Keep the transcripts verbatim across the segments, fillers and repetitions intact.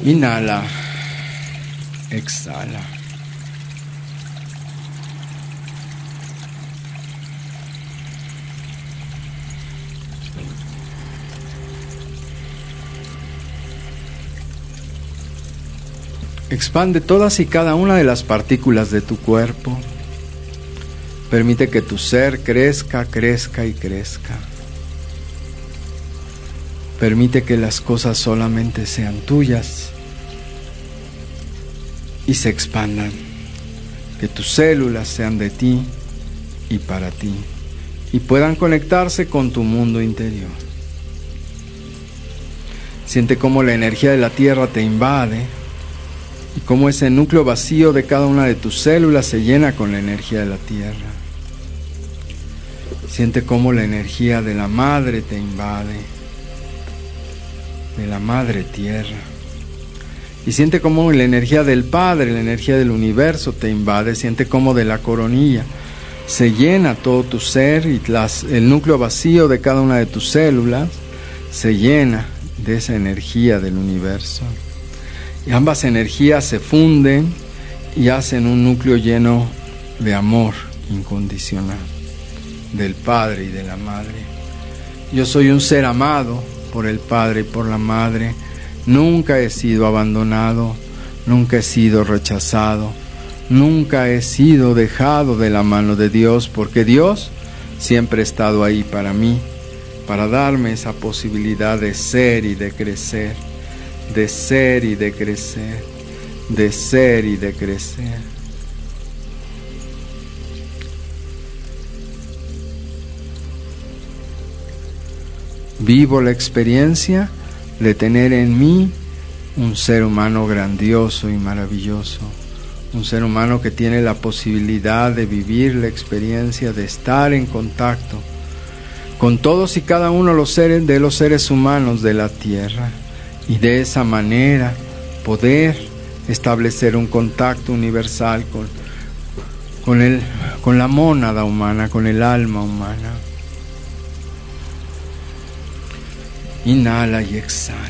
Inhala, exhala. Expande todas y cada una de las partículas de tu cuerpo. Permite que tu ser crezca, crezca y crezca. Permite que las cosas solamente sean tuyas y se expandan. Que tus células sean de ti y para ti y puedan conectarse con tu mundo interior. Siente cómo la energía de la tierra te invade y cómo ese núcleo vacío de cada una de tus células se llena con la energía de la tierra. Siente cómo la energía de la madre te invade, de la madre tierra. Y siente cómo la energía del Padre, la energía del universo te invade. Siente cómo de la coronilla se llena todo tu ser y las, el núcleo vacío de cada una de tus células se llena de esa energía del universo. Y ambas energías se funden y hacen un núcleo lleno de amor incondicional del Padre y de la Madre. Yo soy un ser amado por el Padre y por la Madre. Nunca he sido abandonado, nunca he sido rechazado, nunca he sido dejado de la mano de Dios, porque Dios siempre ha estado ahí para mí, para darme esa posibilidad de ser y de crecer, de ser y de crecer, de ser y de crecer. Vivo la experiencia de tener en mí un ser humano grandioso y maravilloso, un ser humano que tiene la posibilidad de vivir la experiencia de estar en contacto con todos y cada uno de los seres, de los seres humanos de la tierra, y de esa manera poder establecer un contacto universal con, con, el, con la mónada humana, con el alma humana. Inhala y exhala.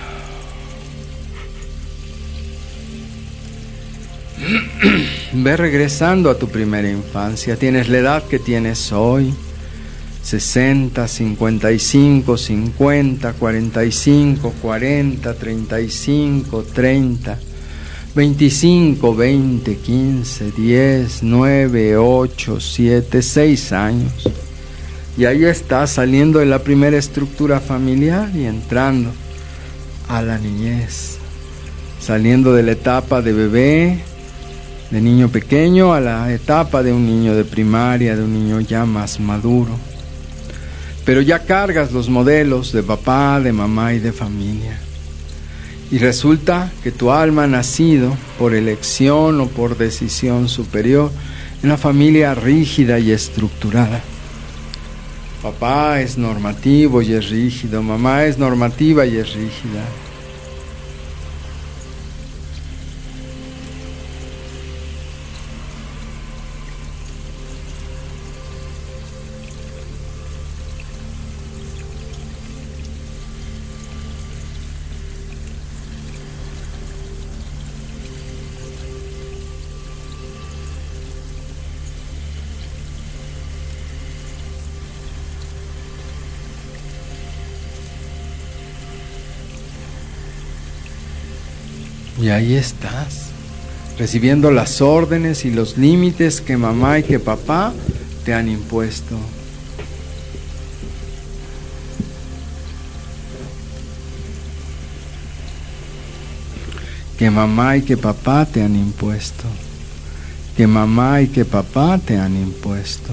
Ve regresando a tu primera infancia. Tienes la edad que tienes hoy, sesenta, cincuenta y cinco, cincuenta, cuarenta y cinco, cuarenta, treinta y cinco, treinta, veinticinco, veinte, quince, diez, nueve, ocho, siete, seis años. Y ahí estás saliendo de la primera estructura familiar y entrando a la niñez, saliendo de la etapa de bebé, de niño pequeño, a la etapa de un niño de primaria, de un niño ya más maduro. Pero ya cargas los modelos de papá, de mamá y de familia. Y resulta que tu alma ha nacido por elección o por decisión superior en una familia rígida y estructurada. Papá es normativo y es rígido, mamá es normativa y es rígida. Y ahí estás, recibiendo las órdenes y los límites que mamá y que papá te han impuesto. Que mamá y que papá te han impuesto. Que mamá y que papá te han impuesto.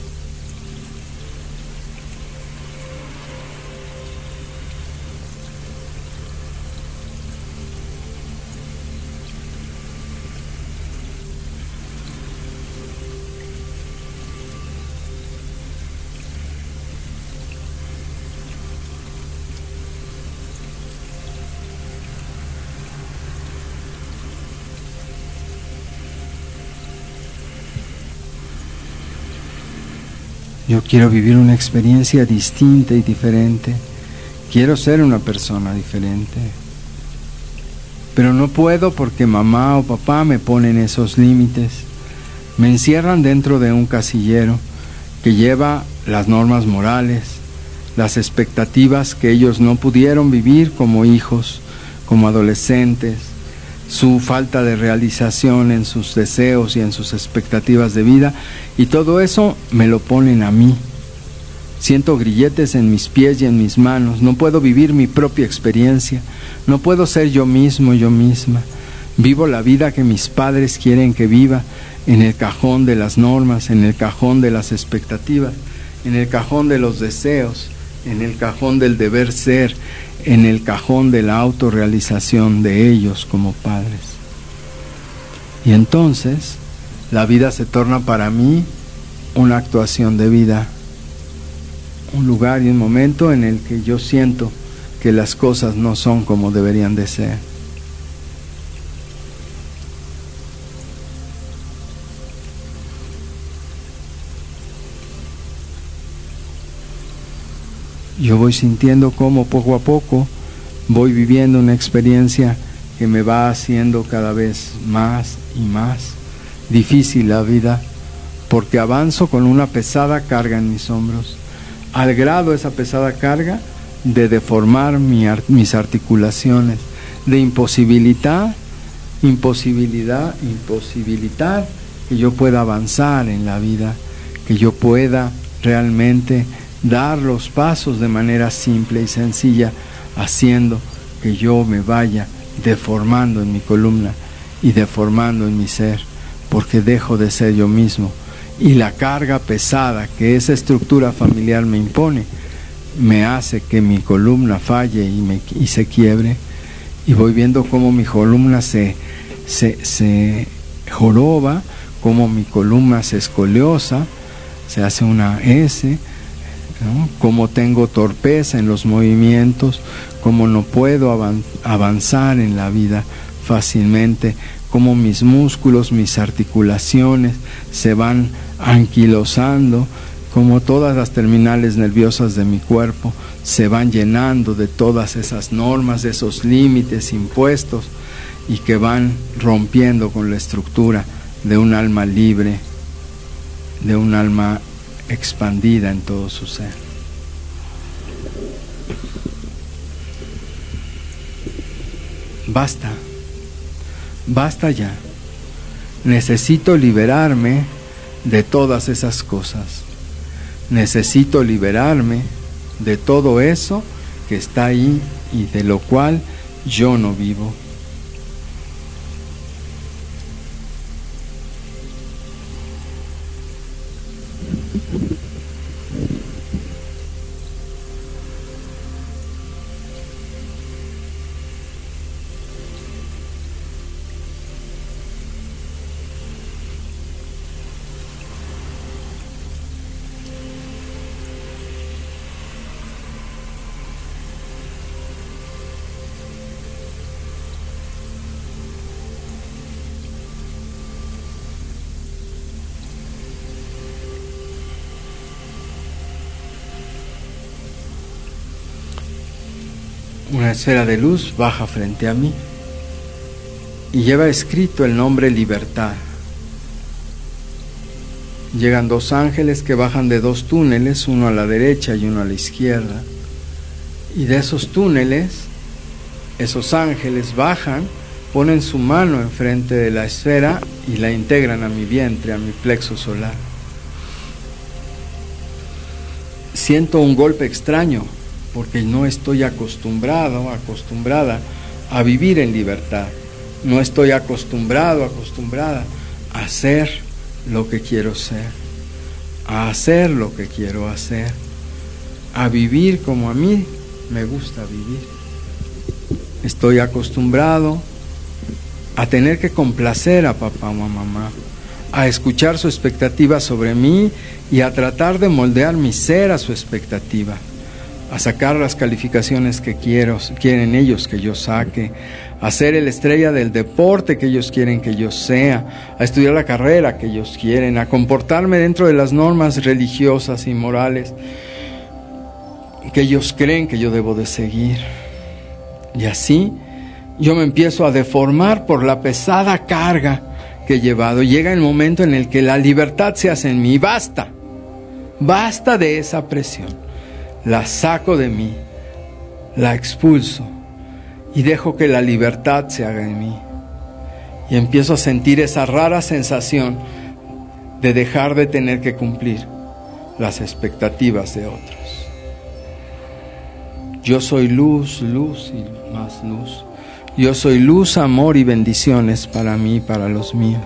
Yo quiero vivir una experiencia distinta y diferente. Quiero ser una persona diferente. pero no puedo porque mamá o papá me ponen esos límites. Me encierran dentro de un casillero que lleva las normas morales, las expectativas que ellos no pudieron vivir como hijos, como adolescentes, su falta de realización en sus deseos y en sus expectativas de vida, y todo eso me lo ponen a mí. Siento grilletes en mis pies y en mis manos, no puedo vivir mi propia experiencia, no puedo ser yo mismo, yo misma. Vivo la vida que mis padres quieren que viva, en el cajón de las normas, en el cajón de las expectativas, en el cajón de los deseos, en el cajón del deber ser, en el cajón de la autorrealización de ellos como padres. Y entonces la vida se torna para mí una actuación de vida, un lugar y un momento en el que yo siento que las cosas no son como deberían de ser. Yo voy sintiendo cómo poco a poco voy viviendo una experiencia que me va haciendo cada vez más y más difícil la vida, porque avanzo con una pesada carga en mis hombros, al grado esa pesada carga de deformar mi, mis articulaciones, de imposibilitar, imposibilidad, imposibilitar que yo pueda avanzar en la vida, que yo pueda realmente dar los pasos de manera simple y sencilla, haciendo que yo me vaya deformando en mi columna y deformando en mi ser, porque dejo de ser yo mismo, y la carga pesada que esa estructura familiar me impone me hace que mi columna falle y, me, y se quiebre, y voy viendo cómo mi columna se, se, se joroba, cómo mi columna se escoliosa, se hace una S, ¿no? Cómo tengo torpeza en los movimientos, cómo no puedo avan- avanzar en la vida fácilmente, cómo mis músculos, mis articulaciones se van anquilosando, cómo todas las terminales nerviosas de mi cuerpo se van llenando de todas esas normas, de esos límites impuestos, y que van rompiendo con la estructura de un alma libre, de un alma expandida en todo su ser. Basta, basta ya. Necesito liberarme de todas esas cosas. Necesito liberarme de todo eso que está ahí y de lo cual yo no vivo. Una esfera de luz baja frente a mí y lleva escrito el nombre Libertad. Llegan dos ángeles que bajan de dos túneles, uno a la derecha y uno a la izquierda. Y de esos túneles, esos ángeles bajan, ponen su mano enfrente de la esfera y la integran a mi vientre, a mi plexo solar. Siento un golpe extraño, porque no estoy acostumbrado, acostumbrada a vivir en libertad. No estoy acostumbrado, acostumbrada a ser lo que quiero ser, a hacer lo que quiero hacer, a vivir como a mí me gusta vivir. Estoy acostumbrado a tener que complacer a papá o a mamá, a escuchar su expectativa sobre mí y a tratar de moldear mi ser a su expectativa, a sacar las calificaciones que quiero, quieren ellos que yo saque, a ser el estrella del deporte que ellos quieren que yo sea, a estudiar la carrera que ellos quieren, a comportarme dentro de las normas religiosas y morales que ellos creen que yo debo de seguir. Y así yo me empiezo a deformar por la pesada carga que he llevado. Llega el momento en el que la libertad se hace en mí. Basta, basta de esa presión. La saco de mí, la expulso y dejo que la libertad se haga en mí. Y empiezo a sentir esa rara sensación de dejar de tener que cumplir las expectativas de otros. Yo soy luz, luz y más luz. Yo soy luz, amor y bendiciones para mí y para los míos.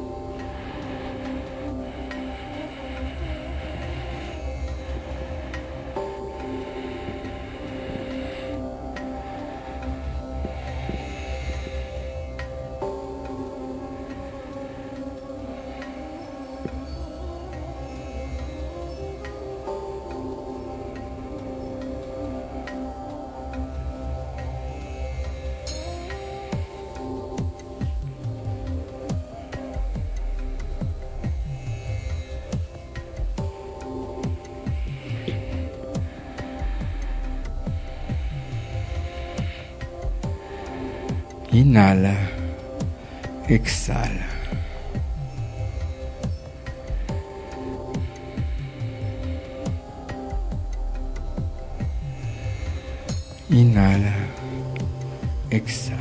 Inhala, exhala. Inhala, exhala.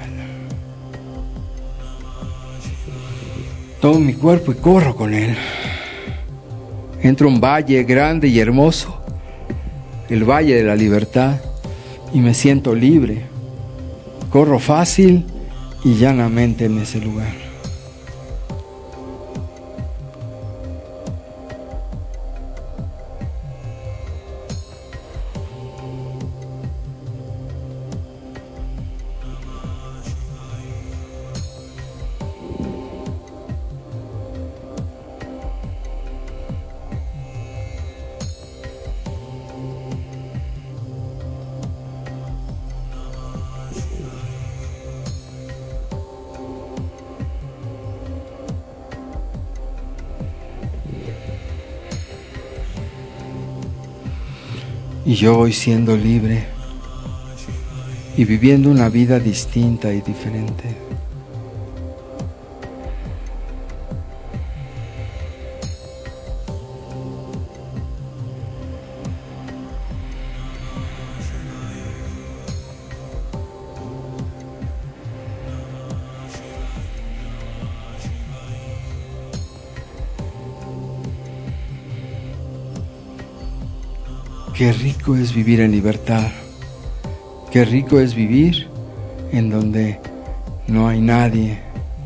Tomo mi cuerpo y corro con él. Entro a un valle grande y hermoso, el Valle de la Libertad, y me siento libre. Corro fácil y llanamente en ese lugar. Y yo voy siendo libre y viviendo una vida distinta y diferente. Qué rico es vivir en libertad. Qué rico es vivir en donde no hay nadie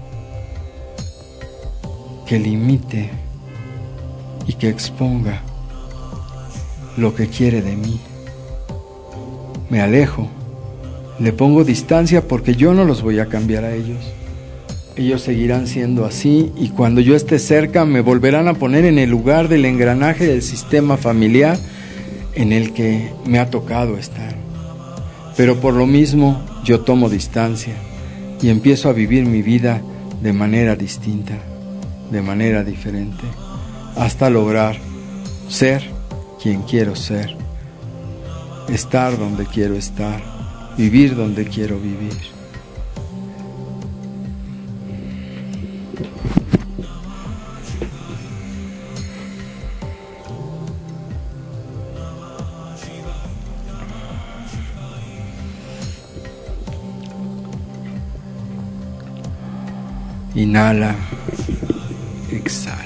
que limite y que exponga lo que quiere de mí. Me alejo, le pongo distancia porque yo no los voy a cambiar a ellos. Ellos seguirán siendo así y cuando yo esté cerca me volverán a poner en el lugar del engranaje del sistema familiar en el que me ha tocado estar. Pero por lo mismo yo tomo distancia y empiezo a vivir mi vida de manera distinta, de manera diferente, hasta lograr ser quien quiero ser, estar donde quiero estar, vivir donde quiero vivir. Inhala, exhala.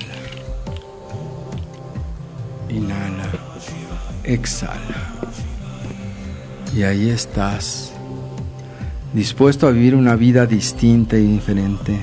Inhala, exhala. Y ahí estás, dispuesto a vivir una vida distinta y diferente.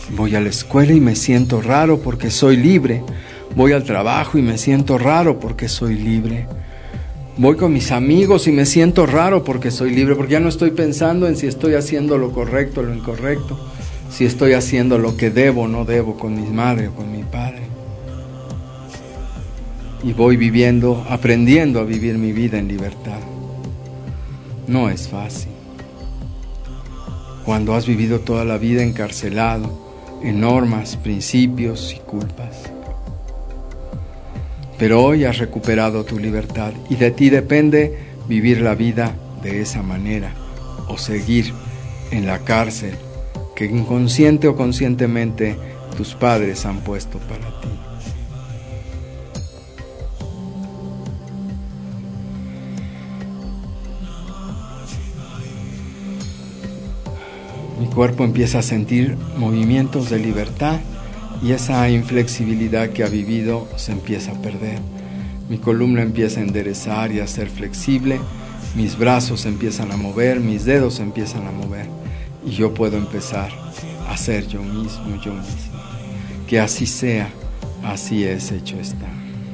Voy a la escuela y me siento raro porque soy libre. Voy al trabajo y me siento raro porque soy libre. Voy con mis amigos y me siento raro porque soy libre, porque ya no estoy pensando en si estoy haciendo lo correcto o lo incorrecto, si estoy haciendo lo que debo o no debo con mi madre o con mi padre. Y voy viviendo, aprendiendo a vivir mi vida en libertad. No es fácil. Cuando has vivido toda la vida encarcelado en normas, principios y culpas. Pero hoy has recuperado tu libertad y de ti depende vivir la vida de esa manera o seguir en la cárcel que inconsciente o conscientemente tus padres han puesto para ti. Mi cuerpo empieza a sentir movimientos de libertad y esa inflexibilidad que ha vivido se empieza a perder. Mi columna empieza a enderezar y a ser flexible, mis brazos se empiezan a mover, mis dedos se empiezan a mover y yo puedo empezar a ser yo mismo, yo mismo. Que así sea, así es, hecho está.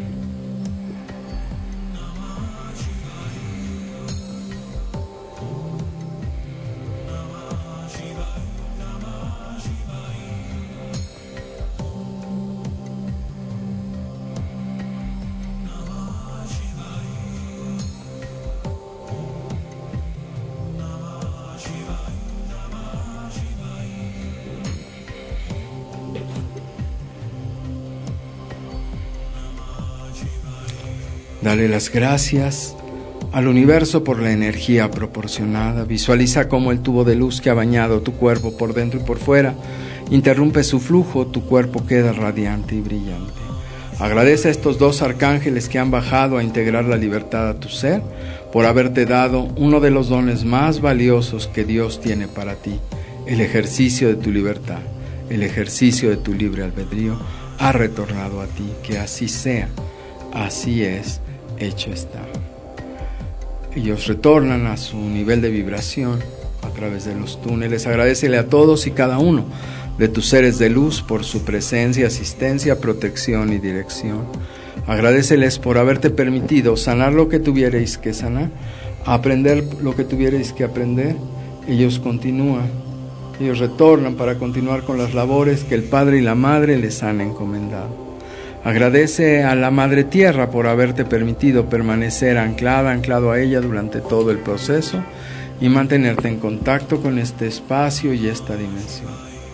Dale las gracias al universo por la energía proporcionada. Visualiza cómo el tubo de luz que ha bañado tu cuerpo por dentro y por fuera interrumpe su flujo, tu cuerpo queda radiante y brillante. Agradece a estos dos arcángeles que han bajado a integrar la libertad a tu ser por haberte dado uno de los dones más valiosos que Dios tiene para ti, el ejercicio de tu libertad, el ejercicio de tu libre albedrío ha retornado a ti. Que así sea, así es, hecho está. Ellos retornan a su nivel de vibración a través de los túneles. Agradécele a todos y cada uno de tus seres de luz por su presencia, asistencia, protección y dirección. Agradéceles por haberte permitido sanar lo que tuvierais que sanar, aprender lo que tuvierais que aprender. Ellos continúan, ellos retornan para continuar con las labores que el Padre y la Madre les han encomendado. Agradece a la Madre Tierra por haberte permitido permanecer anclada, anclado a ella durante todo el proceso y mantenerte en contacto con este espacio y esta dimensión.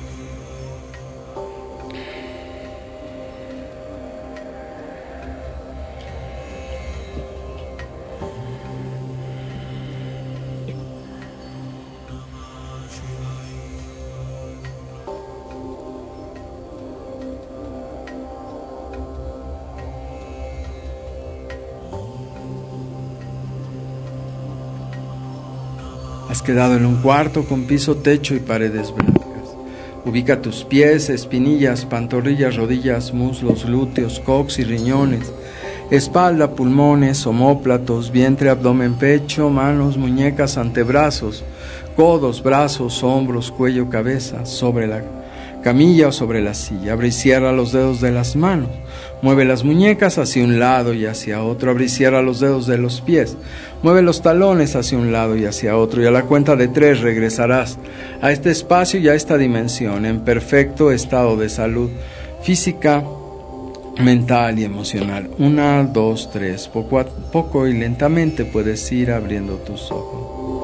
Has quedado en un cuarto con piso, techo y paredes blancas. Ubica tus pies, espinillas, pantorrillas, rodillas, muslos, glúteos, cox y riñones, espalda, pulmones, omóplatos, vientre, abdomen, pecho, manos, muñecas, antebrazos, codos, brazos, hombros, cuello, cabeza, sobre la camilla o sobre la silla. Abre y cierra los dedos de las manos. Mueve las muñecas hacia un lado y hacia otro. Abre y cierra los dedos de los pies. Mueve los talones hacia un lado y hacia otro. Y a la cuenta de tres regresarás a este espacio y a esta dimensión en perfecto estado de salud física, mental y emocional. Una, dos, tres. Poco a poco y lentamente puedes ir abriendo tus ojos.